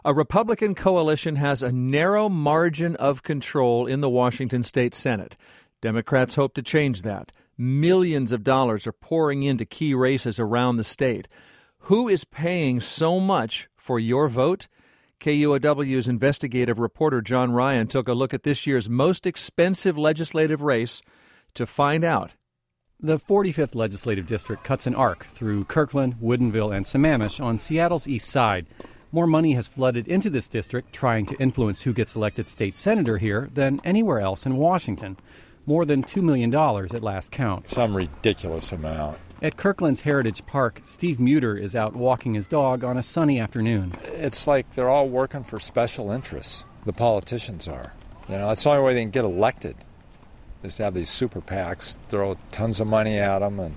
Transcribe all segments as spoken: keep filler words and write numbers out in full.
A Republican coalition has a narrow margin of control in the Washington State Senate. Democrats hope to change that. Millions of dollars are pouring into key races around the state. Who is paying so much for your vote? K U O W's investigative reporter John Ryan took a look at this year's most expensive legislative race to find out. The forty-fifth Legislative District cuts an arc through Kirkland, Woodinville, and Sammamish on Seattle's east side. More money has flooded into this district trying to influence who gets elected state senator here than anywhere else in Washington. More than two million dollars at last count. Some ridiculous amount. At Kirkland's Heritage Park, Steve Muter is out walking his dog on a sunny afternoon. It's like they're all working for special interests. The politicians are. You know, that's the only way they can get elected, is to have these super PACs throw tons of money at them. And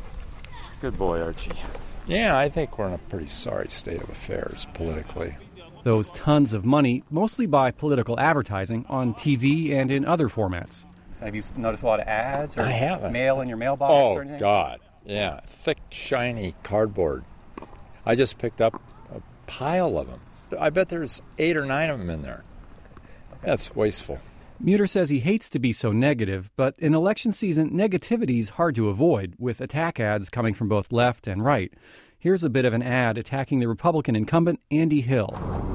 good boy, Archie. Yeah, I think we're in a pretty sorry state of affairs politically. Those tons of money mostly buy political advertising on T V and in other formats. So have you noticed a lot of ads or I haven't. mail in your mailbox oh, or anything? Oh, God. Yeah, thick, shiny cardboard. I just picked up a pile of them. I bet there's eight or nine of them in there. That's wasteful. Muter says he hates to be so negative, but in election season, negativity's hard to avoid, with attack ads coming from both left and right. Here's a bit of an ad attacking the Republican incumbent, Andy Hill.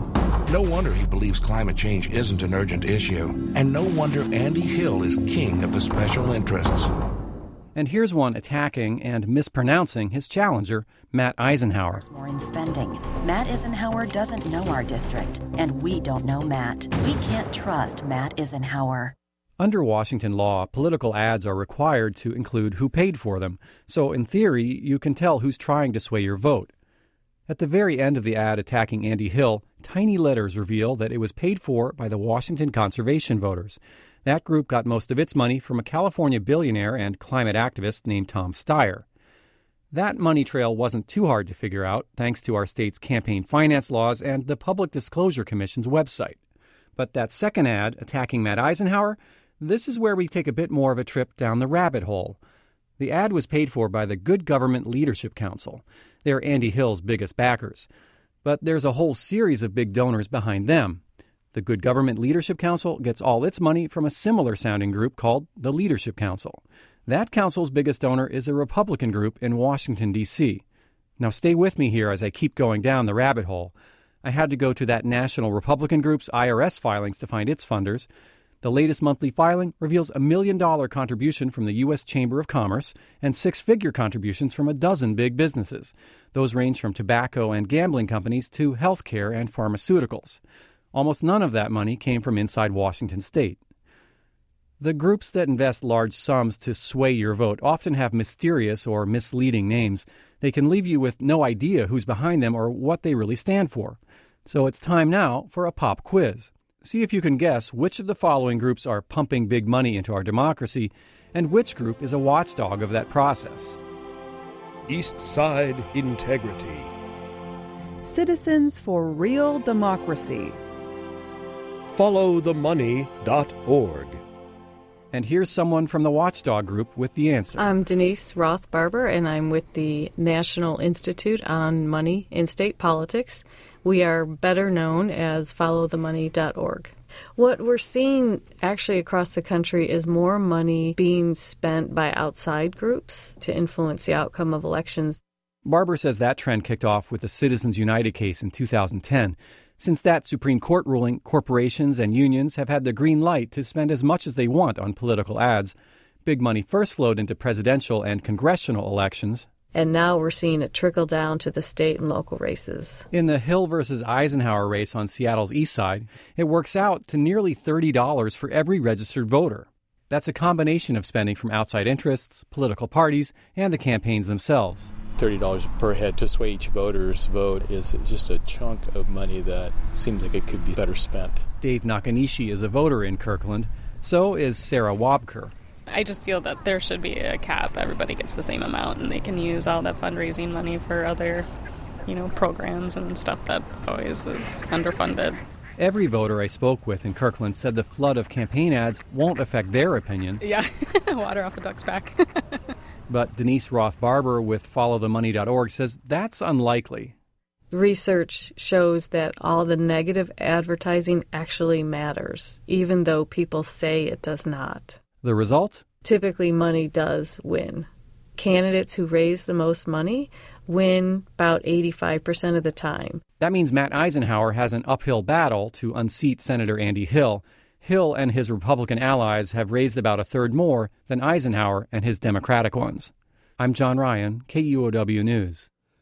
No wonder he believes climate change isn't an urgent issue. And no wonder Andy Hill is king of the special interests. And here's one attacking and mispronouncing his challenger, Matt Eisenhower. More in spending. Matt Eisenhower doesn't know our district, and we don't know Matt. We can't trust Matt Eisenhower. Under Washington law, political ads are required to include who paid for them, so in theory, you can tell who's trying to sway your vote. At the very end of the ad attacking Andy Hill, tiny letters reveal that it was paid for by the Washington Conservation Voters. That group got most of its money from a California billionaire and climate activist named Tom Steyer. That money trail wasn't too hard to figure out, thanks to our state's campaign finance laws and the Public Disclosure Commission's website. But that second ad attacking Matt Eisenhower, this is where we take a bit more of a trip down the rabbit hole. The ad was paid for by the Good Government Leadership Council. They're Andy Hill's biggest backers. But there's a whole series of big donors behind them. The Good Government Leadership Council gets all its money from a similar-sounding group called the Leadership Council. That council's biggest donor is a Republican group in Washington, D C Now stay with me here as I keep going down the rabbit hole. I had to go to that national Republican group's I R S filings to find its funders. The latest monthly filing reveals a million-dollar contribution from the U S Chamber of Commerce and six-figure contributions from a dozen big businesses. Those range from tobacco and gambling companies to healthcare and pharmaceuticals. Almost none of that money came from inside Washington state. The groups that invest large sums to sway your vote often have mysterious or misleading names. They can leave you with no idea who's behind them or what they really stand for. So it's time now for a pop quiz. See if you can guess which of the following groups are pumping big money into our democracy and which group is a watchdog of that process. East Side Integrity. Citizens for Real Democracy. follow the money dot org. And here's someone from the Watchdog Group with the answer. I'm Denise Roth-Barber, and I'm with the National Institute on Money in State Politics. We are better known as follow the money dot org. What we're seeing actually across the country is more money being spent by outside groups to influence the outcome of elections. Barber says that trend kicked off with the Citizens United case in two thousand ten. Since that Supreme Court ruling, corporations and unions have had the green light to spend as much as they want on political ads. Big money first flowed into presidential and congressional elections. And now we're seeing it trickle down to the state and local races. In the Hill versus Eisenhower race on Seattle's east side, it works out to nearly thirty dollars for every registered voter. That's a combination of spending from outside interests, political parties, and the campaigns themselves. thirty dollars per head to sway each voter's vote is just a chunk of money that seems like it could be better spent. Dave Nakanishi is a voter in Kirkland. So is Sarah Wabker. I just feel that there should be a cap. Everybody gets the same amount, and they can use all that fundraising money for other, you know, programs and stuff that always is underfunded. Every voter I spoke with in Kirkland said the flood of campaign ads won't affect their opinion. Yeah, water off a duck's back. But Denise Roth-Barber with follow the money dot org says that's unlikely. Research shows that all the negative advertising actually matters, even though people say it does not. The result? Typically, money does win. Candidates who raise the most money win about eighty-five percent of the time. That means Matt Eisenhower has an uphill battle to unseat Senator Andy Hill. Hill and his Republican allies have raised about a third more than Eisenhower and his Democratic ones. I'm John Ryan, K U O W News.